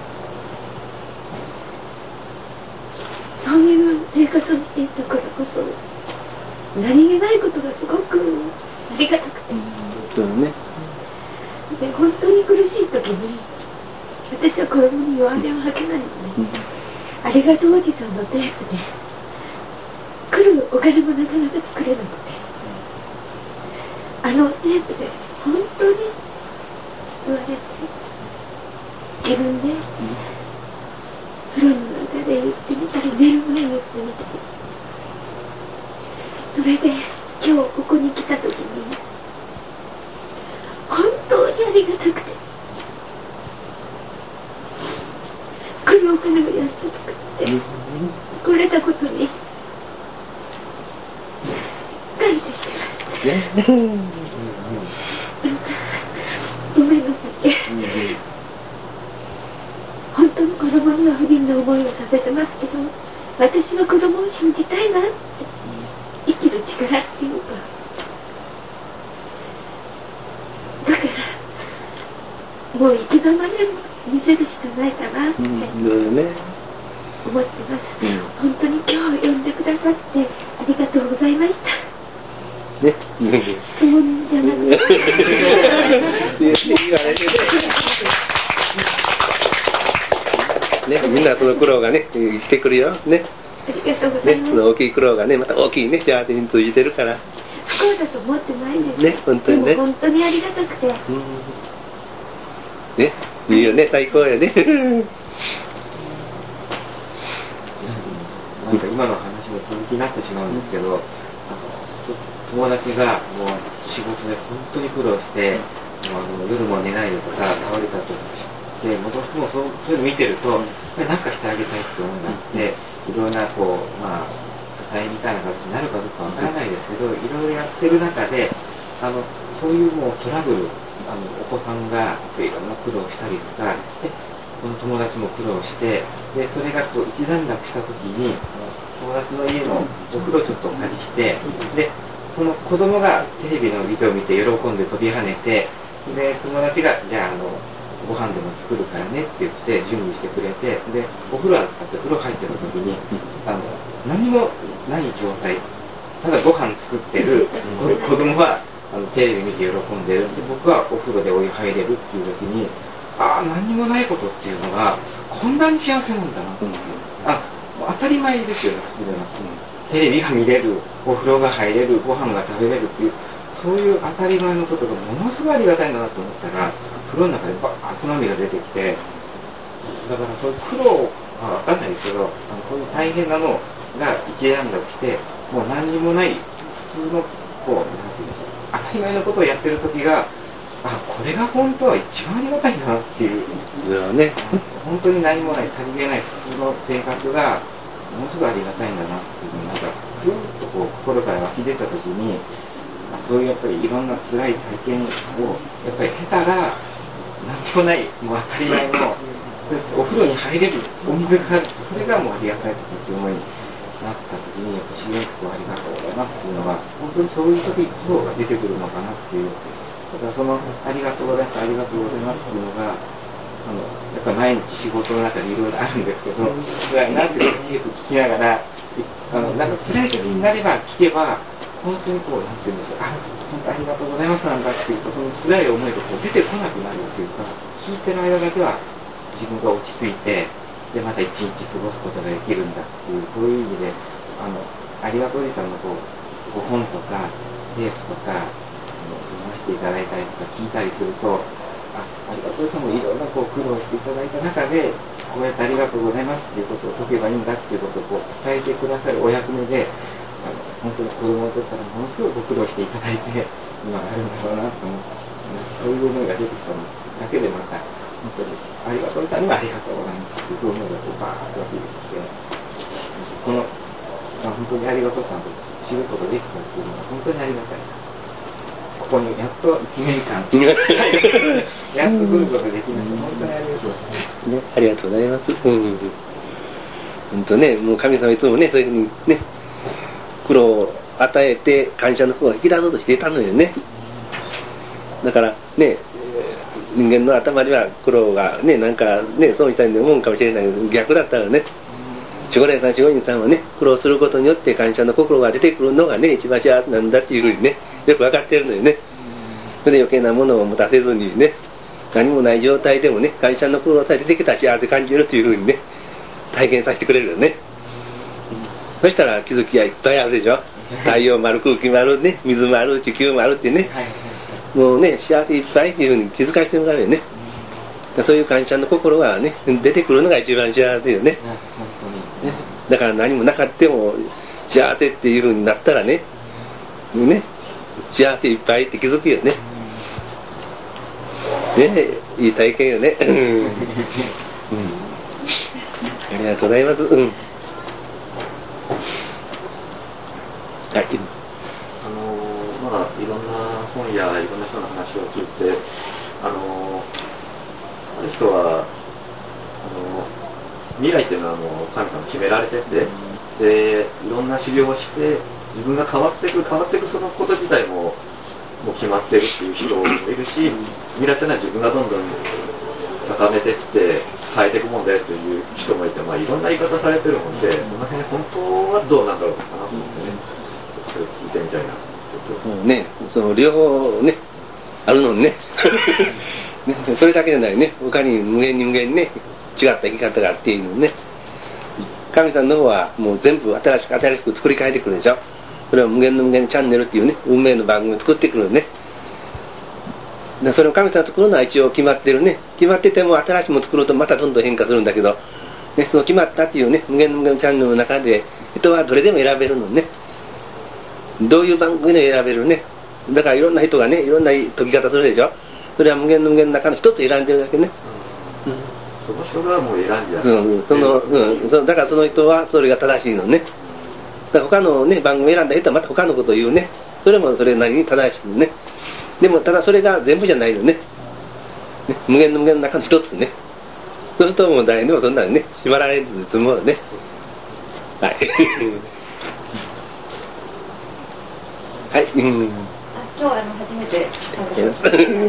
そういう生活をしていたからこそ何気ないことがすごくありがたくて、で本当に苦しい時に私は子供に弱音を吐けないので、ありがとうおじさんのテープで来るお金もなかなか作れなくて、テープで本当に言われて自分で風呂の中で言ってみたり寝る前に言ってみたり、それで今日ここに来た時に本当にありがたくて、来るお金が安くてくれたことに感謝してます。ごめんなさい。 子供には不憫な思いをさせてますけど、私は子供を信じたいなって、生きる力っていうか、だからもう生き様で見せるしかないかなって思ってます、本当に今日呼んでくださってありがとうございましたね。質問じゃなくてね、みんなその苦労がね生きてくるよね。 ありがとうございます。 ね、その大きい苦労がねまた大きいね幸せに通じてるから。 不幸だと思ってないです。 ね、本当にね。 でも本当にありがたくて。 ね、いいよね、最高やね。 なんか今の話も続きになってしまうんですけど、友達がもう仕事で本当に苦労して、夜も寝ないでとか倒れたとしてもうどうしてもそういうの見てるとなんかしてあげたいって思いがあって、いろんなこう支えみたいな形になるかどうかわからないですけど、いろいろやってる中でそういうもうトラブル、お子さんがいろんな苦労したりとかで、この友達も苦労して、でそれがこう一段落した時に友達の家のお風呂ちょっとお借りして、でその子供がテレビのビデオを見て喜んで飛び跳ねて、で友達がじゃあご飯でも作るからねって言って準備してくれて、でお風呂あって風呂入ってた時に何もない状態、ただご飯作ってる子供はテレビ見て喜んでる、で僕はお風呂でお湯入れるっていう時に、何にもないことっていうのがこんなに幸せなんだな、当たり前ですよね、普通では。テレビが見れる、お風呂が入れる、ご飯が食べれるっていう、そういう当たり前のことがものすごいありがたいんだなと思ったら、風呂の中でバーッと涙が出てきて、だからそういう苦労は分かんないですけど、そういう大変なのが一段落して、もう何にもない普通のこうなんていうんでしょう、当たり前のことをやってる時が、これが本当は一番ありがたいんだなっていう、 ね、 本当に何もないさりげない普通の生活がものすごいありがたいんだなっていうのがなんかふーっとこう心から湧き出た時に、そういうやっぱりいろんな辛い体験をやっぱり経たら何もないもう当たり前のお風呂に入れるお水がある、それがもうありがたいっていう思いになった時に、やっぱ自然とありがとうございますっていうのが本当にそういう時こそが出てくるのかなっていう。だからそのありがとうございます、ありがとうございますっていうのがやっぱ毎日仕事の中でいろいろあるんですけど、辛いなってテープ聞きながらなんか辛い時になれば聞けば本当にこうなんて言うんでしょう、本当ありがとうございますなんだっていうと、その辛い思いがこう出てこなくなるっていうか、聞いてる間だけは自分が落ち着いて、でまた一日過ごすことができるんだっていう、そういう意味でありがとうおじさんのこうご本とかテープとか読ませていただいたりとか聞いたりすると、ありがとうさんもいろんなこう苦労していただいた中で、こうやってありがとうございますっていうことを解けばいいんだっていうことをこう伝えてくださるお役目で、本当に子供の時からものすごいご苦労していただいて今があるんだろうなと思って、そういう思いが出てきたのだけでまた本当にありがとうさんにはありがとうございますっていう思いがこうバーッと湧いてきて、この本当にありがとうさんと知ることができたっていうのは本当にありがたい。ここにやっと1年間やっと来ることができました。本当にありがとう、 ね、ありがとうございます。本当ね、もう神様いつもねそういうふうにね苦労を与えて感謝の方を引き出そうとしていたのよね。だからね、人間の頭では苦労がねなんかね損したように思うかもしれないけど、逆だったらね、守護霊さん守護人さんはね苦労することによって感謝の心が出てくるのがね一番幸せなんだっていうふうにねよく分かってるのよね。それで余計なものを持たせずにね、何もない状態でもね感謝の心さえ出てきたら幸せ感じるというふうにね体験させてくれるよね。そしたら気づきがいっぱいあるでしょ。太陽もある、空気もあるね、水もある、地球もあるってね、もうね幸せいっぱいっていうふうに気づかせてもらうよね。そういう感謝の心がね出てくるのが一番幸せよね。だから何もなかっても幸せっていうふうになったらね、幸せいっぱいって気づくよね。ね、いい体験よね。ありがとうございます。はい。 まだいろんな本やいろんな人の話を聞いて、ある人は未来っていうのはもう神様決められてて、でいろんな修行をして自分が変わっていくそのこと自体ももう決まってるっていう人もいるし、未来っていうのは自分がどんどん高めていって変えていくもんだよという人もいて、まあ、いろんな言い方されてるもんで、この辺本当はどうなんだろうかなと思ってね、それ聞いてみたいな。 ね、その両方ねあるのにねね、それだけじゃないね、他に無限にね違った生き方があっていうのね、神さんの方はもう全部新しく作り変えてくるでしょ。それは無限の無限チャンネルっていうね運命の番組を作ってくるね。でそれを神さんが作るのは一応決まってるね。決まってても新しいもの作るとまたどんどん変化するんだけど、ね、その決まったっていうね無限の無限チャンネルの中で人はどれでも選べるのね。どういう番組で選べるね。だからいろんな人がねいろんな解き方するでしょ。それは無限の無限の中の一つ選んでるだけね。 その人がもう選んじゃう。 だからその人はそれが正しいのね。だから他のね番組選んだ人はまた他のことを言うね。それもそれなりに正しくね。でもただそれが全部じゃないのね。無限の無限の中の一つね。そうするともう誰にもそんなにね縛られず済むのね。はい。はい。 今日初めて私、高校生の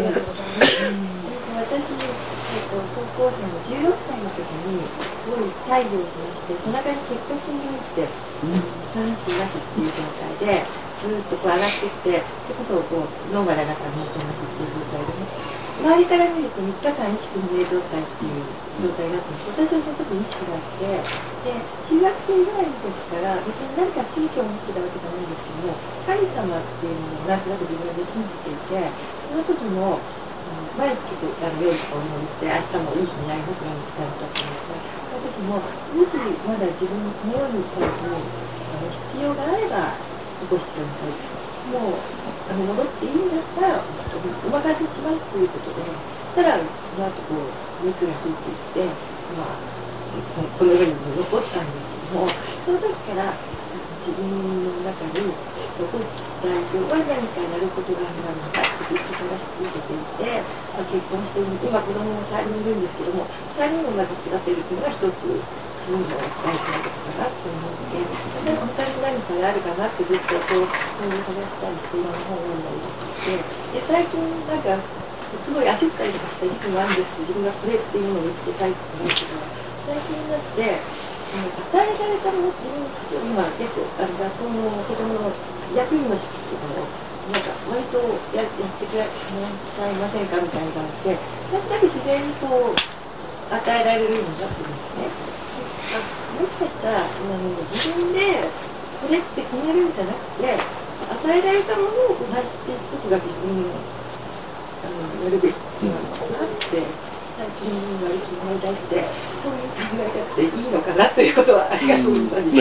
16歳の時にすごい大病をしまして、背中に結核に入って三子なしっていう状態でずっとこう上がってきて、それこそこうノーマルな中に入ってますっていう状態でね、周りから見ると3日間意識不明状態っていう状態になってます。私はその時に意識があって、で中学生ぐらいの時から別に何か宗教を持ってたわけじゃないんですけども、神様っていうのをなんとなく自分で信じていて、その時も毎日夜とかお祈りして明日もいい日になりますように伝えたってその時ももしまだ自分のこのようにした時に必要があればご必要にされてもう戻っていいんだったらお任せしますということで、そしたらその後こう熱が引いていって、このように残ったんですけども、その時から自分の中に残った以上は何かやることがあるのかっていうことがし続けていて、結婚して今子供も3人いるんですけども、3人をまず育てるというのが一つ自分の大事なことかなと思って、他に何かあるかなってずっとこう探したりしていろんな本を読んだりして、で最近なんかすごい焦ったりとかした時期もあるんですけど、自分がこれっていうのを見つけたいって思うけど、最近になって与えられたものって今結構学校の子供の役員の式とかもなんか割とやってくれいませんかみたいな感じで、なんとなく自然にこう与えられるようになってるんですね。もしかしたら自分でこれって決めるんじゃなくて、与えられたものをこなしていくことが自分のやるべきなのかなって最近割り思い出して、そういう考え方でいいのかなということはありがとうございます。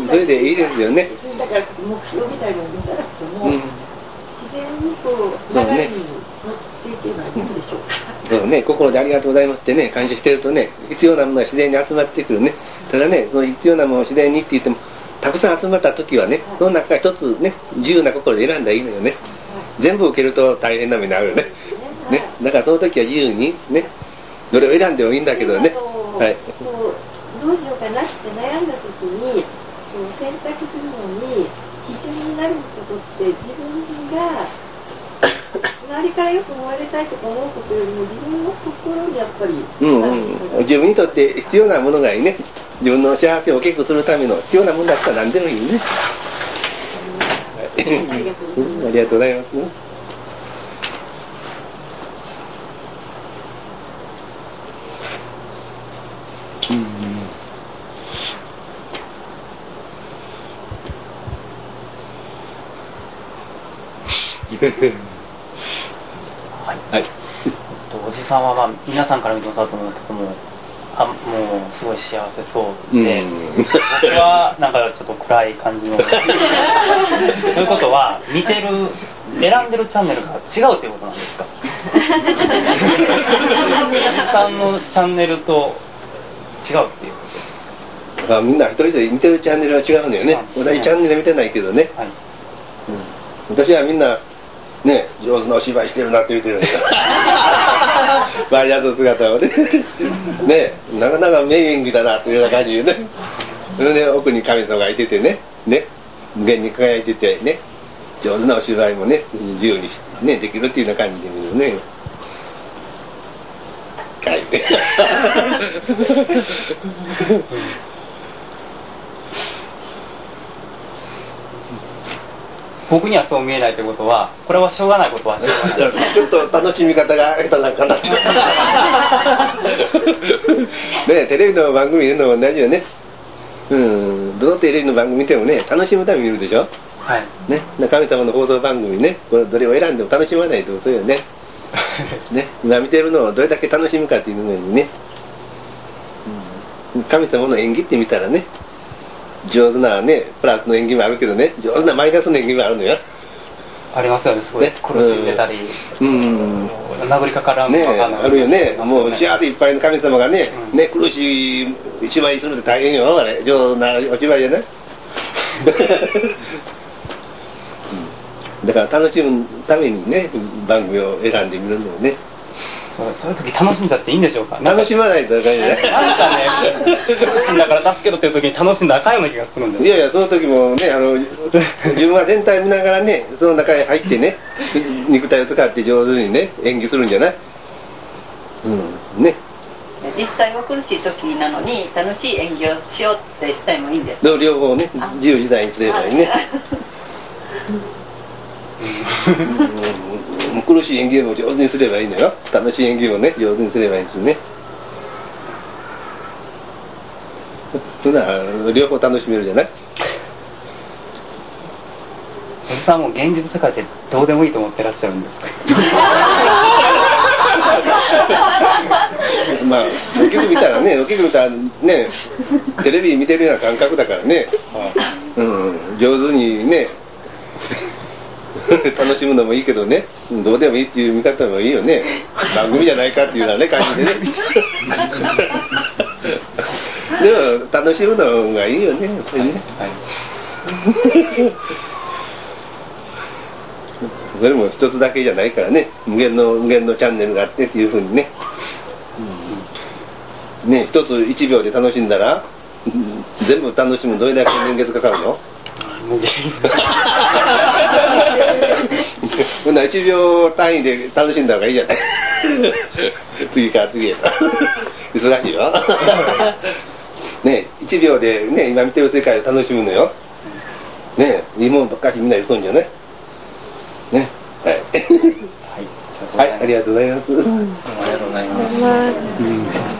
それでいいですよね。 だから目標みたいなのを見たらくても、自然にこう流れに乗っていけばいいんでしょうか。 そうね、心でありがとうございますってね感謝してるとね、必要なものが自然に集まってくるね。ただね、その必要なものを自然にって言ってもたくさん集まった時はね、その中から一つね自由な心で選んだらいいのよね。全部受けると大変な目になるよね。ね、だからその時は自由にね、どれを選んでもいいんだけどね。はい。 どうしようかなって悩んだ時に選択するのに基準になることって自分が周りからよく思われたいとか思うことよりも自分の心にやっぱり、 自分にとって必要なものがいいね。自分の幸せを大きくするための必要なものだったら何でもいいね。ありがとうございます。 はい。おじさんはまあ皆さんから見てもそうだと思うんですけども、もうすごい幸せそうで、僕はなんかちょっと暗い感じの。ということは見てる選んでるチャンネルが違うということなんですか。おじさんのチャンネルと違うっていうこと。 みんな一人一人見てるチャンネルは違うんだよね。同じチャンネル見てないけどね。はい。私はみんなね、上手なお芝居してるなって言ってるんだマリアの姿をね、ね、なかなか名演技だなというような感じでね、それで奥に神様がいててね、無限に輝いててね、上手なお芝居もね、自由にね、できるっていうような感じで見るね。はい。 僕にはそう見えないということは、これはしょうがないことはしょうがない。 ちょっと楽しみ方が下手なんかなって。ね、テレビの番組見るのも同じよね。どのテレビの番組見てもね、楽しむために見るでしょ。 はい。 ね、神様の放送番組ね、どれを選んでも楽しまないってことよね。ね、今見てるのをどれだけ楽しむかっていうのにね、神様の演技って見たらね、上手なね、プラスの演技もあるけどね、上手なマイナスの演技もあるのよ。 ありますよね、すごい、ね、苦しんでたり、殴りかからんね、あるよね。もう幸せいっぱいの神様がね、苦しい芝居するって大変よ、あれ。上手なお芝居じゃない。だから楽しむためにね、番組を選んでみるのよね。 そういう時楽しんじゃっていいんでしょうか。 楽しまないとあかんじゃない。 なんかね、苦しんだから助けろっていう時に楽しんだらあかんような気がするんです。 いやいや、その時もね、自分は全体見ながらね、その中へ入ってね、肉体を使って上手にね、演技するんじゃない。ね。 実際は苦しい時なのに楽しい演技をしようってしたいもいいんです。 両方ね、自由自在にすればいいね。苦しい演技も上手にすればいいのよ。楽しい演技もね、上手にすればいいんですね。そんな両方楽しめるじゃない。 おじさんも現実世界ってどうでもいいと思ってらっしゃるんですか。 まあ大きく見たらね、テレビ見てるような感覚だからね、上手にね楽しむのもいいけどね、どうでもいいっていう見方もいいよね。番組じゃないかっていうようなね感じでね。でも楽しむのがいいよね、やっぱりね。それも一つだけじゃないからね、無限のチャンネルがあってっていうふうにね。ね、一つ1秒で楽しんだら全部楽しむどれだけ年月かかるの？ほんなら1秒単位で楽しんだ方がいいじゃない。次から次へ忙しいよ。ね、1秒でね、今見てる世界を楽しむのよ。ね、いいもんばっかりみんな言うとんじゃないね。はい。はい、ありがとうございます。 ありがとうございます。